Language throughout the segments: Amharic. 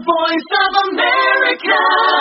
voice of America.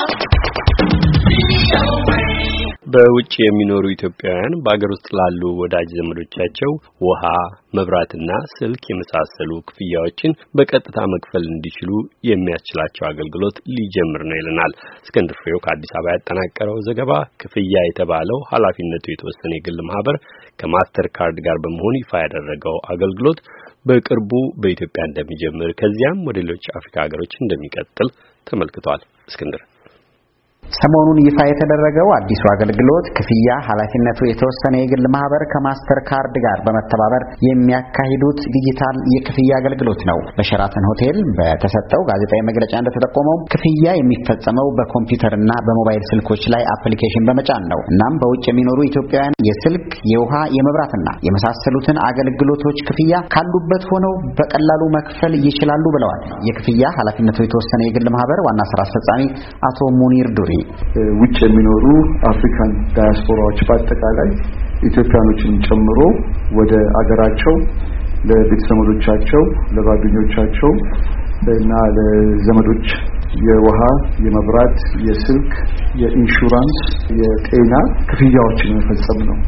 በውጭ የሚኖሩ ኢትዮጵያውያን በአገር ውስጥ ላሉ ወዳጅ ዘመዶቻቸው ውሃ፣ መብራትና ስልክ የመሳሰሉ ክፍያዎችን በቀጥታ መክፈል እንዲችሉ የሚያስችላቸው አገልግሎት ሊጀምር ነው ይለናል እስክንድር ፍሬው ከአዲስ አበባ ያጠናቀረው ዘገባ። ክፍያ የተባለው ኃላፊነቱ የተወሰነ የግል ማህበር ከማስተር ካርድ ጋር በመሆን ይፋ ያደረገው አገልግሎት በቅርቡ በኢትዮጵያ እንደሚጀምር ከዚያም ወደ ሌሎች አፍሪካ ሀገሮች እንደሚቀጥል ተመልክቷል። እስክንድር ሰሞኑን ይፋ የተደረገው አዲሱ አገልግሎት ክፍያ ኃላፊነቱ የተወሰነ የግል ማህበር ከማስተር ካርድ ጋር በመተባበር የሚያካሂዱት ዲጂታል የክፍያ አገልግሎት ነው። በሸራተን ሆቴል በተሰጠው ጋዜጣዊ መግለጫ እንደተጠቆመው ክፍያ የሚፈጸመው በኮምፒውተርና በሞባይል ስልኮች ላይ አፕሊኬሽን በመጫን ነው። እናም በውጭ የሚኖሩ ኢትዮጵያውያን የስልክ፣ የውሃ፣ የመብራትና የመሳሰሉትን አገልግሎቶች ክፍያ ካሉበት ሆነው በቀላሉ መክፈል ይችላሉ ብለዋል። የክፍያ ኃላፊነቱ የተወሰነ የግል ማህበር ዋና ስራ አስፈጻሚ አቶ ሙኒር ዱሪ ውጭ የሚኖሩ አፍሪካን ዳያስፖራዎች በአጠቃላይ ኢትዮጵያኖችን ጨምሮ ወደ አገራቸው ለቤተሰቦቻቸው፣ ለጓደኞቻቸው እና ለዘመዶች የውሃ፣ የመብራት፣ የስልክ፣ የኢንሹራንስ፣ የጤና ክፍያዎችን መፈጸም ነው።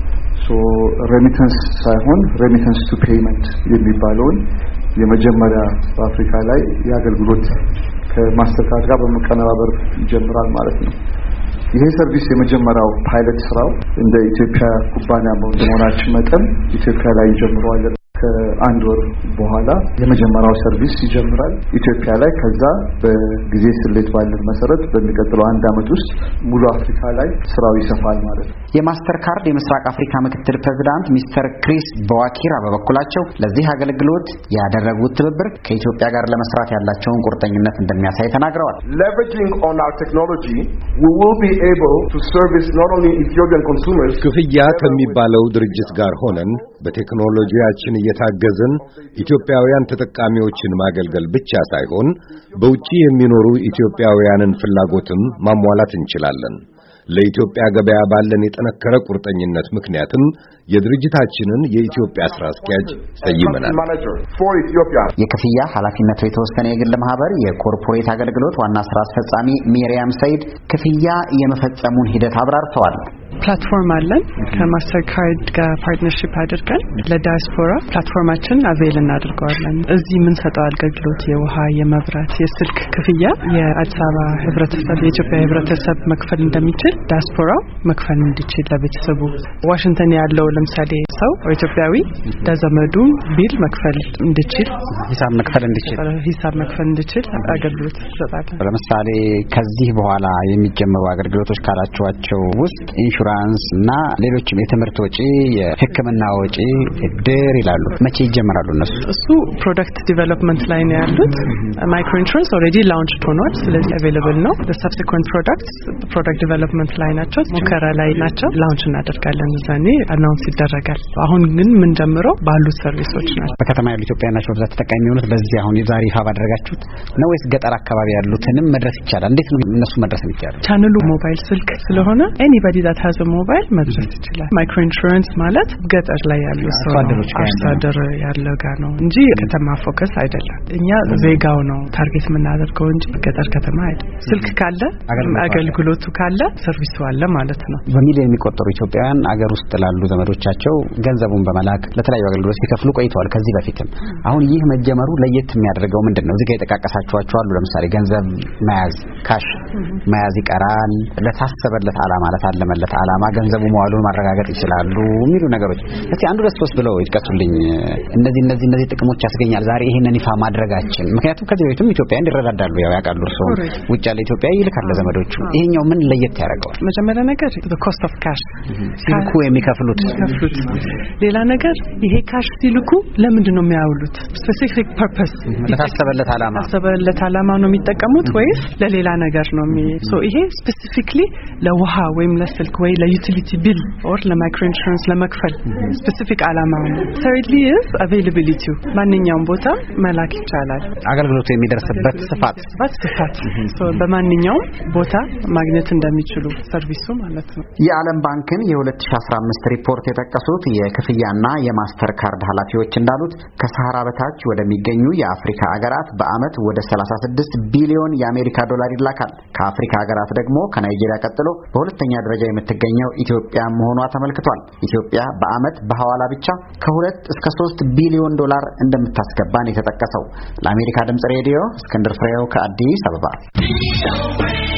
ሬሚተንስ ሳይሆን ሬሚተንስ ቱ ፔይመንት የሚባለውን የመጀመሪያ በአፍሪካ ላይ የአገልግሎት ከማስተርካርድ ጋር በመቀነባበር ይጀምራል ማለት ነው። ይሄ ሰርቪስ የመጀመሪያው ፓይለት ስራው እንደ ኢትዮጵያ ኩባንያ በመሆናችን መጠን ኢትዮጵያ ላይ ይጀምራል። ከአንድ ወር በኋላ የመጀመሪያው ሰርቪስ ይጀምራል ኢትዮጵያ ላይ። ከዛ በጊዜ ስሌት ባለን መሰረት በሚቀጥለው አንድ አመት ውስጥ ሙሉ አፍሪካ ላይ ስራው ይሰፋል ማለት ነው። የማስተር ካርድ የምስራቅ አፍሪካ ምክትል ፕሬዝዳንት ሚስተር ክሪስ ቦዋኪራ በበኩላቸው ለዚህ አገልግሎት ያደረጉት ትብብር ከኢትዮጵያ ጋር ለመስራት ያላቸውን ቁርጠኝነት እንደሚያሳይ ተናግረዋል። Leveraging on our technology, we will be able to service not only Ethiopian consumers. ክፍያ ከሚባለው ድርጅት ጋር ሆነን በቴክኖሎጂያችን የታገዘን ኢትዮጵያውያን ተጠቃሚዎችን ማገልገል ብቻ ሳይሆን በውጪ የሚኖሩ ኢትዮጵያውያንን ፍላጎትም ማሟላት እንችላለን። ለኢትዮጵያ ገበያ ባለን የጠነከረ ቁርጠኝነት ምክንያትም የድርጅታችንን የኢትዮጵያ ስራ አስኪያጅ ሰይመናል። የክፍያ ኃላፊነቱ የተወሰነ የግል ማህበር የኮርፖሬት አገልግሎት ዋና ስራ አስፈጻሚ ሚሪያም ሰይድ ክፍያ የመፈጸሙን ሂደት አብራርተዋል። ፕላትፎርም አለን ከማስተር ካርድ ጋር ፓርትነርሺፕ አድርገን ለዳያስፖራ ፕላትፎርማችን አቬል እናደርገዋለን። እዚህ የምንሰጠው አገልግሎት የውሃ፣ የመብራት፣ የስልክ ክፍያ የአዲስ አበባ ህብረተሰብ የኢትዮጵያ ህብረተሰብ መክፈል እንደሚችል ዳያስፖራው መክፈል እንዲችል ለቤተሰቡ ዋሽንግተን ያለው ለምሳሌ ሰው ኢትዮጵያዊ ለዘመዱ ቢል መክፈል እንዲችል ሂሳብ መክፈል እንዲችል አገልግሎት እንሰጣለን። ለምሳሌ ከዚህ በኋላ የሚጀምሩ አገልግሎቶች ካላችኋቸው ውስጥ ኢንሹራንስ እና ሌሎችም የትምህርት ወጪ፣ የሕክምና ወጪ፣ እድር ይላሉ። መቼ ይጀምራሉ እነሱ? እሱ ፕሮዳክት ዲቨሎፕመንት ላይ ነው ያሉት። ማይክሮ ኢንሹራንስ ኦልሬዲ ላውንች ሆኗል። ስለዚህ አቬይላብል ነው። ሰብሲኩዌንት ፕሮዳክት ዲቨሎፕመንት ላይ ናቸው። ሙከራ ላይ ናቸው። ላውንች እናደርጋለን። እዛኔ አናውንስ ይደረጋል። አሁን ግን ምን ጀምረው ባሉት ሰርቪሶች ናቸው። በከተማ ያሉ ኢትዮጵያውያን ናቸው በብዛት ተጠቃሚ የሆኑት በዚህ አሁን የዛሬ ይፋ ባደረጋችሁት ነው ወይስ ገጠር አካባቢ ያሉትንም መድረስ ይቻላል? እንዴት ነው እነሱ መድረስ የሚቻለው? ቻናሉ ሞባይል ስልክ ስለሆነ ኤኒባዲ ዳት ሃዝ አ ሞባይል መድረስ ይችላል። ማይክሮ ኢንሹራንስ ማለት ገጠር ላይ ያሉ ሰው አስተዳደር ያለው ጋር ነው እንጂ ከተማ ፎከስ አይደለም። እኛ ዜጋው ነው ታርጌት የምናደርገው እንጂ ገጠር ከተማ አይደለም። ስልክ ካለ አገልግሎቱ ካለ ሰርቪሱ አለ ማለት ነው። በሚሊዮን የሚቆጠሩ ኢትዮጵያውያን አገር ውስጥ ላሉ ዘመዶቻቸው ገንዘቡን በመላክ ለተለያዩ አገልግሎት ሲከፍሉ ቆይተዋል ከዚህ በፊትም። አሁን ይህ መጀመሩ ለየት የሚያደርገው ምንድነው? እዚህ ጋር የተቃቀሳችኋቸው አሉ። ለምሳሌ ገንዘብ መያዝ ካሽ መያዝ ይቀራል። ለታሰበለት ዓላማ ለታለመለት ዓላማ ገንዘቡ መዋሉን ማረጋገጥ ይችላሉ የሚሉ ነገሮች እስቲ አንድ ሁለት ሶስት ብለው ይጥቀሱልኝ። እነዚህ ጥቅሞች ያስገኛል ዛሬ ይሄንን ይፋ ማድረጋችን። ምክንያቱም ከዚህ በፊትም ኢትዮጵያውያን ይረዳዳሉ ያውቃሉ። እርሶ ውጭ ያለ ኢትዮጵያ ይልካል ለዘመዶቹ። ይሄኛው ምን ለየት ያደርገዋል? መጀመሪያ ነገር the cost of cash ሲልኩ የሚከፍሉት። ሌላ ነገር ይሄ ካሽ ሲልኩ ለምንድን ነው የሚያውሉት? ስፔሲፊክ ፐርፐስ ለታሰበለት ዓላማ ነው የሚጠቀሙት ወይስ ለሌላ ነገር ነው? ይሄ ስፔሲፊክሊ ለውሃ ወይም ለስልክ ወይ ለዩቲሊቲ ቢል ኦር ለማይክሮ ኢንሹራንስ ለመክፈል ስፔሲፊክ ዓላማ ነው። thirdly is availability ማንኛውም ቦታ መላክ ይቻላል። አገልግሎቱ የሚደርስበት ስፋት በማንኛውም ቦታ ማግኘት እንደሚችሉ ሰርቪሱ ማለት ነው። የዓለም ባንክን የ2015 ሪፖርት የጠቀሱት የክፍያና የማስተር ካርድ ኃላፊዎች እንዳሉት ከሰሃራ በታች ወደሚገኙ የአፍሪካ ሀገራት በአመት ወደ 36 ቢሊዮን የአሜሪካ ዶላር ይላካል። ከአፍሪካ ሀገራት ደግሞ ከናይጄሪያ ቀጥሎ በሁለተኛ ደረጃ የምትገኘው ኢትዮጵያ መሆኗ ተመልክቷል። ኢትዮጵያ በአመት በሐዋላ ብቻ ከ2 እስከ 3 ቢሊዮን ዶላር እንደምታስገባን የተጠቀሰው። ለአሜሪካ ድምጽ ሬዲዮ እስክንድር ፍሬው ከአዲስ አበባ